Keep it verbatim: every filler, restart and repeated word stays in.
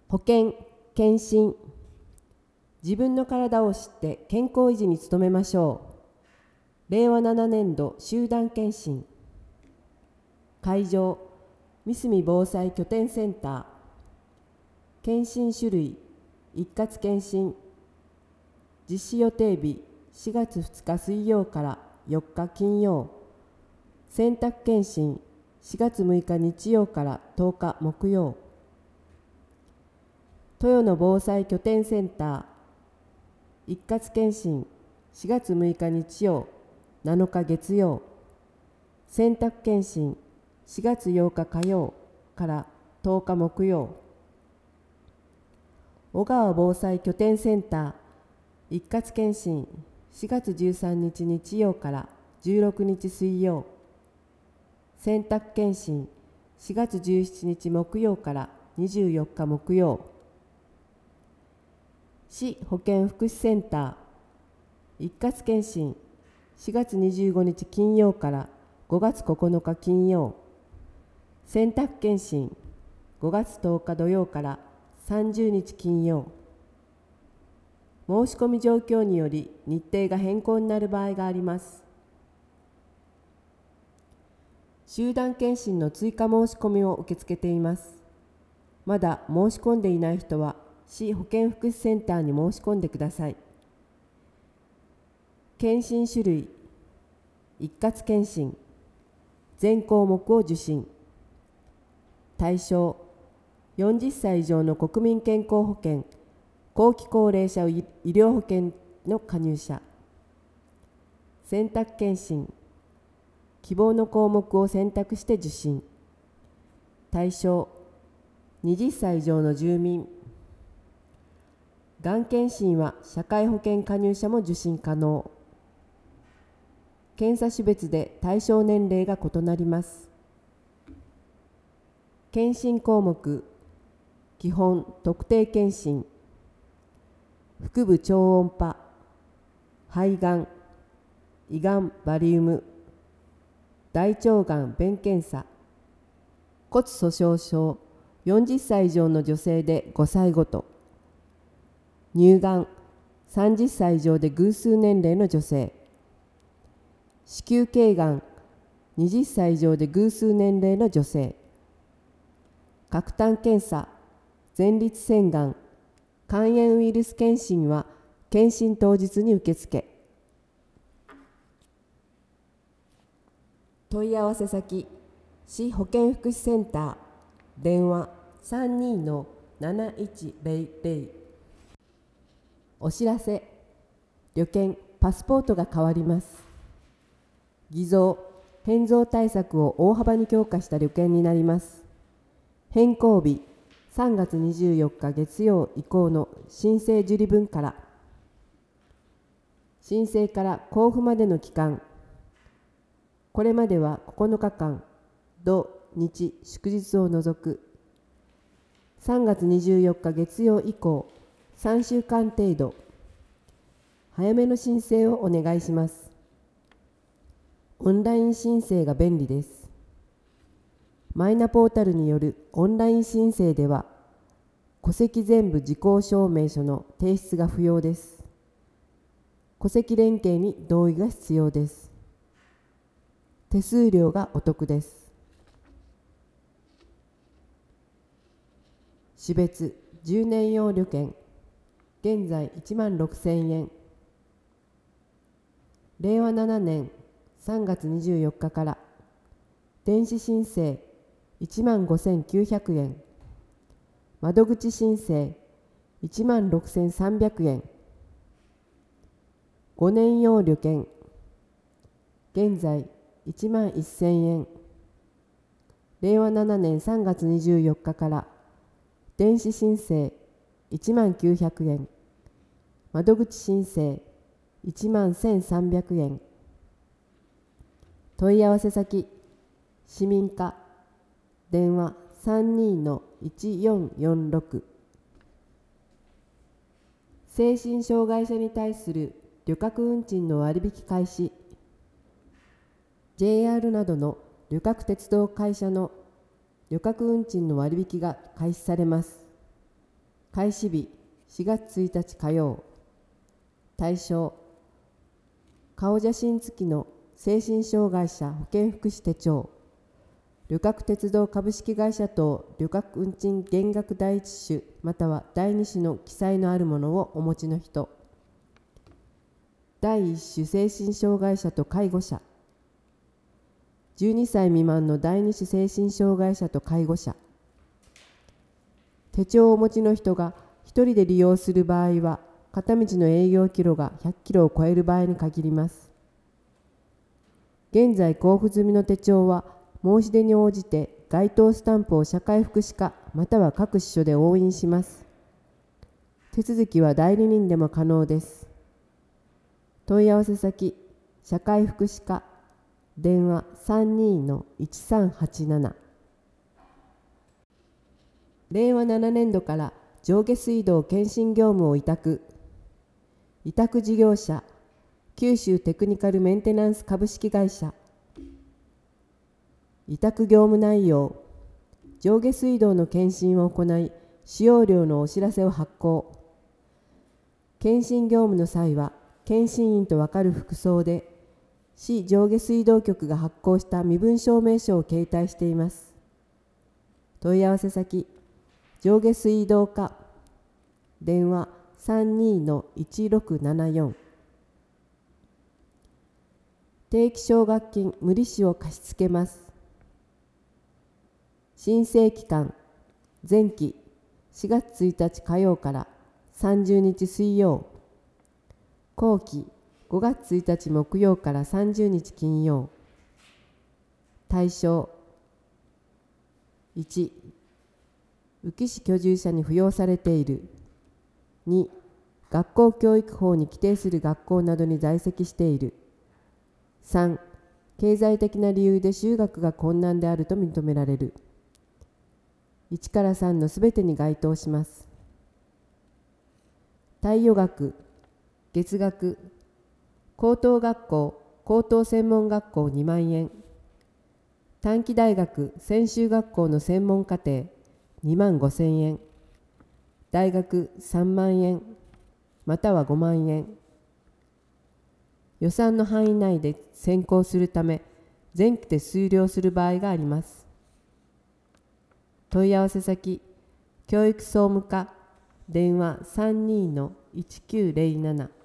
保険・検診。自分の体を知って健康維持に努めましょう。れいわななねんど集団検診。会場、三隅防災拠点センター。検診種類、一括検診。実施予定日、しがつふつか水曜からよっか金曜。選択検診、しがつむいか日曜からとおか木曜。豊野防災拠点センター。一括検診、しがつむいか日曜、なのか月曜。選択検診、しがつようか火曜からとおか木曜。小川防災拠点センター。一括検診、しがつじゅうさんにち日曜からじゅうろくにち水曜。選択検診、しがつじゅうしちにち木曜からにじゅうよっか木曜。市保健福祉センター。一括検診、しがつにじゅうごにち金曜からごがつここのか金曜。選択検診、ごがつとおか土曜からさんじゅうにち金曜。申し込み状況により日程が変更になる場合があります。集団検診の追加申し込みを受け付けています。まだ申し込んでいない人は、市保健福祉センターに申し込んでください。検診種類、一括検診。全項目を受診。対象、よんじゅっさい以上の国民健康保険、後期高齢者医療保険の加入者。選択検診。希望の項目を選択して受診。対象、はたち以上の住民。がん検診は社会保険加入者も受診可能。検査種別で対象年齢が異なります。検診項目、基本特定検診。腹部超音波、肺がん、胃がんバリウム、大腸がん便検査。骨粗しょう症、よんじゅっさい以上の女性でごさいごと。乳がん、さんじゅっさい以上で偶数年齢の女性。子宮頸がん、はたち以上で偶数年齢の女性。核炭検査、前立腺がん、肝炎ウイルス検診は検診当日に受付。問い合わせ先、市保健福祉センター、電話 さんにーのなないちぜろぜろ。お知らせ、旅券・パスポートが変わります。偽造・変造対策を大幅に強化した旅券になります。変更日、さんがつにじゅうよっか月曜以降の申請受理分から。申請から交付までの期間、これまではここのかかん、土日祝日を除く。さんがつにじゅうよっか月曜以降、さんしゅうかん程度。早めの申請をお願いします。オンライン申請が便利です。マイナポータルによるオンライン申請では、戸籍全部時効証明書の提出が不要です。戸籍連携に同意が必要です。手数料がお得です。種別じゅうねん用旅券、現在いちまんろくせんえん。れいわななねんさんがつにじゅうよっかから、電子申請いちまんごせんきゅうひゃくえん。窓口申請いちまんろくせんさんびゃくえん。ごねん用旅券、現在いちまんせんえん。れいわななねんさんがつにじゅうよっかから、電子申請いちまんきゅうひゃくえん。窓口申請いちまんせんさんびゃくえん。問い合わせ先、市民課、電話 さんにーのいちよんよんろく。精神障害者に対する旅客運賃の割引開始。ジェイアール などの旅客鉄道会社の旅客運賃の割引が開始されます。 開始日しがつついたち火曜。対象、顔写真付きの精神障害者保健福祉手帳、旅客鉄道株式会社等旅客運賃減額第一種または第二種の記載のあるものをお持ちの人。第一種精神障害者と介護者、じゅうにさい未満の第二種精神障害者と介護者。手帳をお持ちの人が一人で利用する場合は、片道の営業キロがひゃっキロを超える場合に限ります。現在交付済みの手帳は、申し出に応じて該当スタンプを社会福祉課または各支所で押印します。手続きは代理人でも可能です。問い合わせ先、社会福祉課、電話 さんにーのいちさんはちなな。れいわななねんどから上下水道検診業務を委託。委託事業者、九州テクニカルメンテナンス株式会社。委託業務内容、上下水道の検診を行い、使用量のお知らせを発行。検診業務の際は、検診員と分かる服装で、市上下水道局が発行した身分証明書を携帯しています。問い合わせ先、上下水道課、電話 さんにーのいちろくななよん。定期奨学金無利子を貸し付けます。申請期間、前期しがつついたち火曜からさんじゅうにち水曜。後期ごがつついたち木曜からさんじゅうにち金曜。対象、いち、宇城市居住者に扶養されている。に、学校教育法に規定する学校などに在籍している。さん、経済的な理由で就学が困難であると認められる。いちからさんのすべてに該当します。貸与額、月額、高等学校、高等専門学校にまんえん、短期大学、専修学校の専門課程にまんごせんえん、大学さんまんえん、またはごまんえん。予算の範囲内で選考するため、前期で終了する場合があります。問い合わせ先、教育総務課、電話 さんにーのいちきゅうぜろなな。